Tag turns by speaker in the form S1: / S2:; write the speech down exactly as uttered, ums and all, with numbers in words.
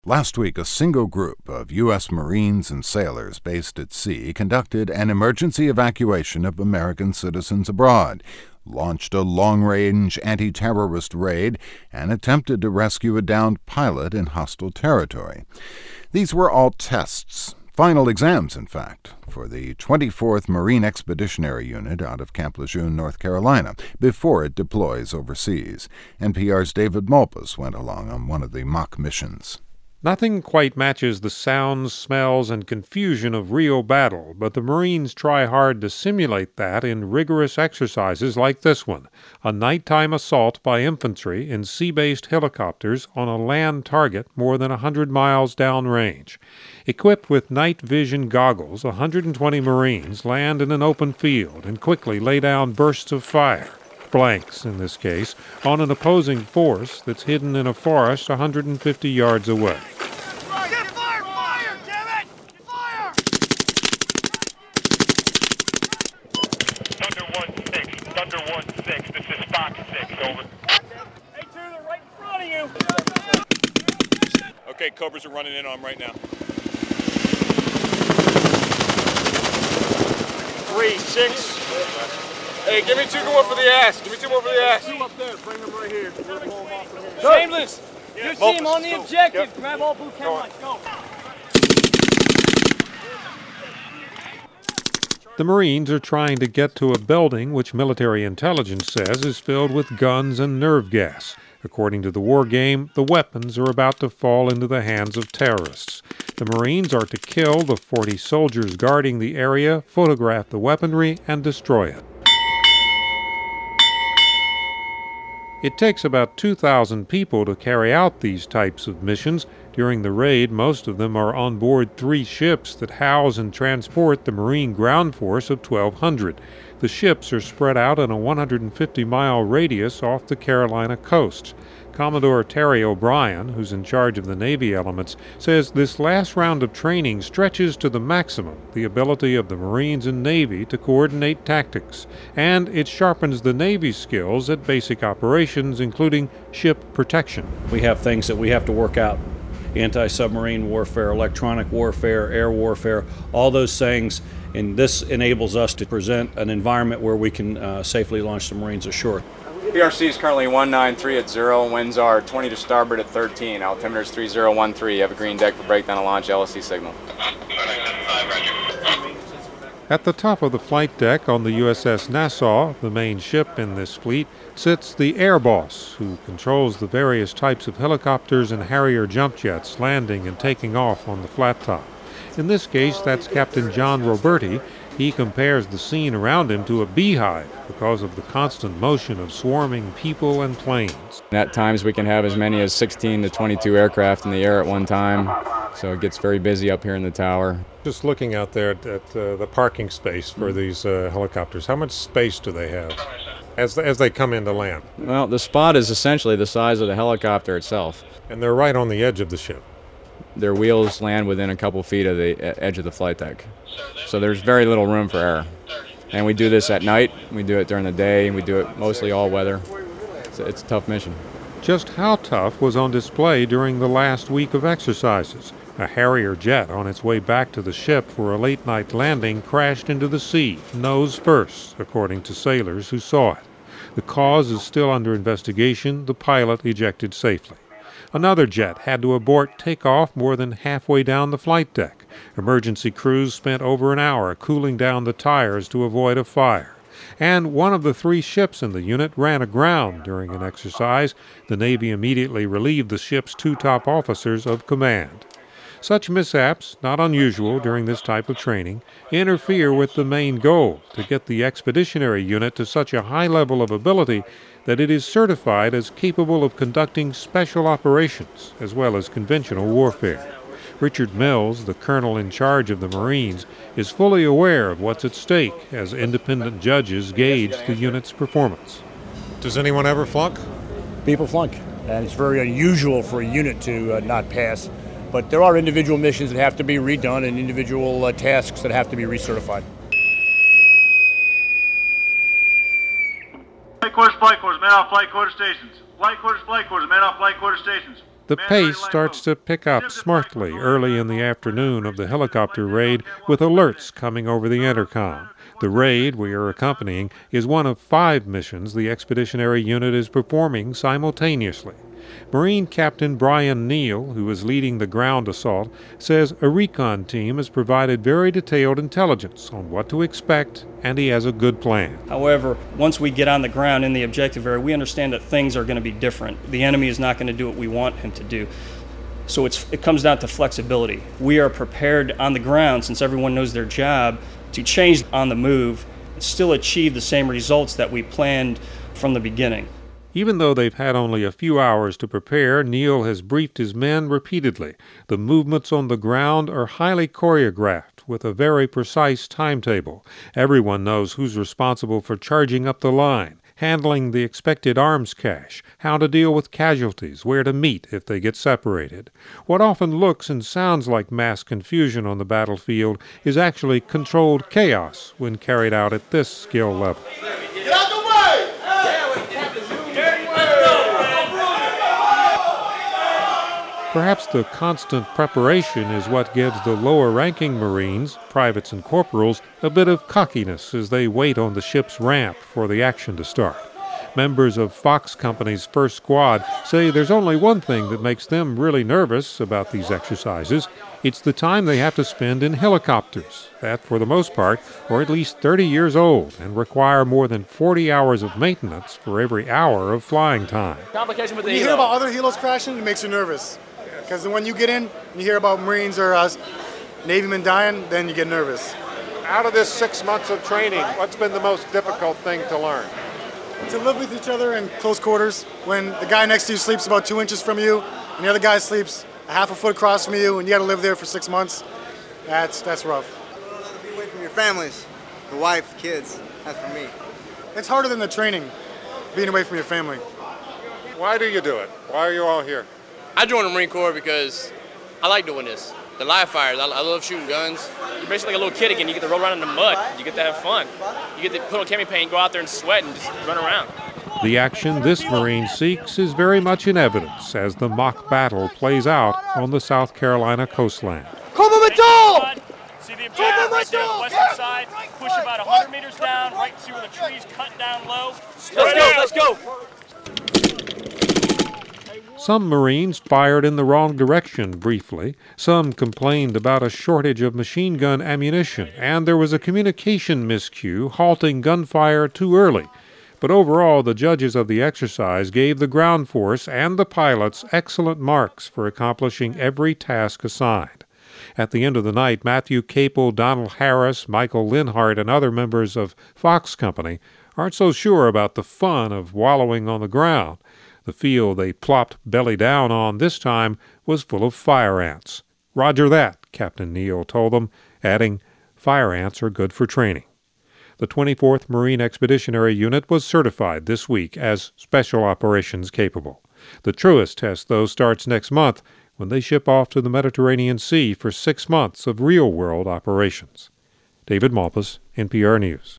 S1: Last week, a single group of U S Marines and sailors based at sea conducted an emergency evacuation of American citizens abroad, launched a long-range anti-terrorist raid, and attempted to rescue a downed pilot in hostile territory. These were all tests, final exams, in fact, for the twenty-fourth Marine Expeditionary Unit out of Camp Lejeune, North Carolina, before it deploys overseas. N P R's David Malpass went along on one of the mock missions.
S2: Nothing quite matches the sounds, smells, and confusion of real battle, but the Marines try hard to simulate that in rigorous exercises like this one, a nighttime assault by infantry in sea-based helicopters on a land target more than one hundred miles downrange. Equipped with night vision goggles, one hundred twenty Marines land in an open field and quickly lay down bursts of fire, blanks in this case, on an opposing force that's hidden in a forest one hundred fifty yards away.
S3: Get fire! Fire! Damn it! Fire!
S4: Thunder one six, Thunder one six, this is Fox six, over.
S3: Hey, two, they're right in front of you!
S4: Okay, Cobras are running in on them right now.
S5: Three, six. Hey, give me two more for the ass. Give me two more for the ass.
S3: Two up there, bring them right here. We're gonna pull them off from here.
S5: Shameless.
S3: Your
S5: Multiple.
S3: team on the objective.
S5: Yep.
S3: Grab all boot camp lights. Go.
S2: The Marines are trying to get to a building which military intelligence says is filled with guns and nerve gas. According to the war game, the weapons are about to fall into the hands of terrorists. The Marines are to kill the forty soldiers guarding the area, photograph the weaponry, and destroy it. It takes about two thousand people to carry out these types of missions. During the raid, most of them are on board three ships that house and transport the Marine ground force of twelve hundred. The ships are spread out in a one hundred fifty mile radius off the Carolina coast. Commodore Terry O'Brien, who's in charge of the Navy elements, says this last round of training stretches to the maximum the ability of the Marines and Navy to coordinate tactics, and it sharpens the Navy's skills at basic operations, including ship protection.
S6: We have things that we have to work out. Anti-submarine warfare, electronic warfare, air warfare, all those things, and this enables us to present an environment where we can uh, safely launch the Marines ashore.
S5: P R C is currently one nine three at zero. Winds are twenty to starboard at thirteen. Altimeter is three zero one three. You have a green deck for breakdown and launch L S C signal.
S2: At the top of the flight deck on the U S S Nassau, the main ship in this fleet, sits the air boss, who controls the various types of helicopters and Harrier jump jets landing and taking off on the flat top. In this case, that's Captain John Roberti. He compares the scene around him to a beehive because of the constant motion of swarming people and planes.
S7: At times we can have as many as sixteen to twenty-two aircraft in the air at one time, so it gets very busy up here in the tower.
S2: Just looking out there at, at uh, the parking space for these uh, helicopters, how much space do they have as, as they come into land?
S7: Well, the spot is essentially the size of the helicopter itself.
S2: And they're right on the edge of the ship.
S7: Their wheels land within a couple feet of the edge of the flight deck. So there's very little room for error. And we do this at night, we do it during the day, and we do it mostly all weather. It's a, it's a tough mission.
S2: Just how tough was on display during the last week of exercises. A Harrier jet on its way back to the ship for a late-night landing crashed into the sea, nose first, according to sailors who saw it. The cause is still under investigation. The pilot ejected safely. Another jet had to abort takeoff more than halfway down the flight deck. Emergency crews spent over an hour cooling down the tires to avoid a fire. And one of the three ships in the unit ran aground during an exercise. The Navy immediately relieved the ship's two top officers of command. Such mishaps, not unusual during this type of training, interfere with the main goal, to get the expeditionary unit to such a high level of ability that it is certified as capable of conducting special operations as well as conventional warfare. Richard Mills, the colonel in charge of the Marines, is fully aware of what's at stake as independent judges gauge the unit's performance. Does anyone ever flunk?
S8: People flunk, and it's very unusual for a unit to uh, not pass. But there are individual missions that have to be redone and individual uh, tasks that have to be recertified.
S9: Flight quarters, flight quarters, man off flight quarter stations. Flight quarters, flight quarters, man off flight quarter stations.
S2: The pace starts to pick up smartly early in the afternoon of the helicopter raid, with alerts coming over the intercom. The raid we are accompanying is one of five missions the Expeditionary Unit is performing simultaneously. Marine Captain Brian Neal, who is leading the ground assault, says a recon team has provided very detailed intelligence on what to expect, and he has a good plan.
S9: However, once we get on the ground in the objective area, we understand that things are going to be different. The enemy is not going to do what we want him to do. So it's, it comes down to flexibility. We are prepared on the ground, since everyone knows their job, to change on the move and still achieve the same results that we planned from the beginning.
S2: Even though they've had only a few hours to prepare, Neal has briefed his men repeatedly. The movements on the ground are highly choreographed with a very precise timetable. Everyone knows who's responsible for charging up the line, handling the expected arms cache, how to deal with casualties, where to meet if they get separated. What often looks and sounds like mass confusion on the battlefield is actually controlled chaos when carried out at this skill level.
S3: Get out the way!
S2: Perhaps the constant preparation is what gives the lower-ranking Marines, privates and corporals, a bit of cockiness as they wait on the ship's ramp for the action to start. Members of Fox Company's first squad say there's only one thing that makes them really nervous about these exercises. It's the time they have to spend in helicopters that, for the most part, are at least thirty years old and require more than forty hours of maintenance for every hour of flying time.
S10: Complication with the when you hear about other helos crashing, it makes you nervous. Because when you get in and you hear about Marines or uh, Navymen dying, then you get nervous.
S2: Out of this six months of training, what's been the most difficult thing to learn?
S10: To live with each other in close quarters. When the guy next to you sleeps about two inches from you, and the other guy sleeps a half a foot across from you, and you got to live there for six months, that's that's rough.
S11: Be away from your families, the wife, the kids. That's for me.
S10: It's harder than the training, being away from your family.
S2: Why do you do it? Why are you all here?
S12: I joined the Marine Corps because I like doing this. The live fires, I, I love shooting guns. You're basically like a little kid again. You get to roll around in the mud. You get to have fun. You get to put on cami paint, go out there and sweat and just run around.
S2: The action this Marine seeks is very much in evidence as the mock battle plays out on the South Carolina coastline.
S3: See the objective right there on the western side. Push about one hundred meters down, right to see where the trees cut down low.
S12: Let's go, let's go.
S2: Some Marines fired in the wrong direction briefly. Some complained about a shortage of machine gun ammunition, and there was a communication miscue halting gunfire too early. But overall, the judges of the exercise gave the ground force and the pilots excellent marks for accomplishing every task assigned. At the end of the night, Matthew Capel, Donald Harris, Michael Linhart, and other members of Fox Company aren't so sure about the fun of wallowing on the ground. The field they plopped belly down on this time was full of fire ants. Roger that, Captain Neal told them, adding, fire ants are good for training. The twenty-fourth Marine Expeditionary Unit was certified this week as Special Operations capable. The truest test, though, starts next month when they ship off to the Mediterranean Sea for six months of real-world operations. David Malpas, N P R News.